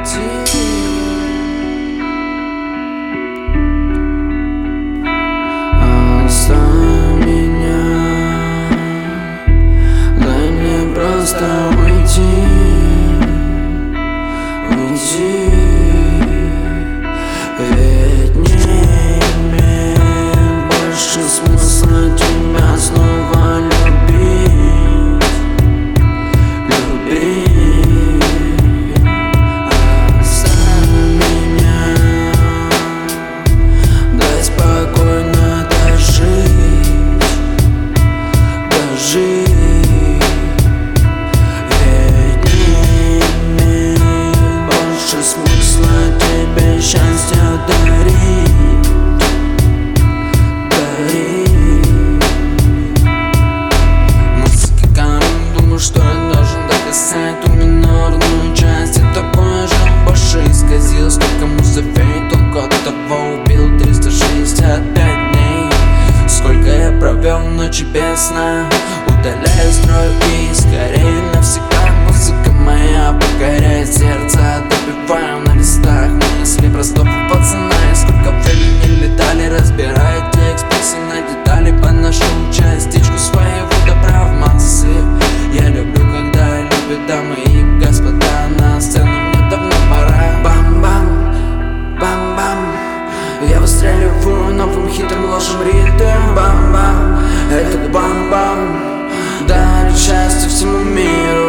Оставь меня, дай мне просто уйти. Ведь не имеет больше смысла тебя снова любить. Оставь меня, дай спокойно дожить. Ведь не имеет больше смысла тебе счастье дарить. Музыка камень, думаю, что я должен дописать ту минорную часть. Это позже больше исказил, столько музыки, только от того убил 365 дней. Сколько я провел ночи без сна, удаляя строки, скорее навсегда. Музыка моя покоряет сердце, добиваю на листах мысли простого пацана. И сколько времени летали, разбирая текст песен на детали, подношу частичку своего добра в массив. Я люблю, когда любят дамы и господа. На сцену мне давно пора. Бам-бам, бам-бам, я выстреливаю новым хитом, ложим ритм. Бам-бам, это бам-бам, дарит счастье всему миру.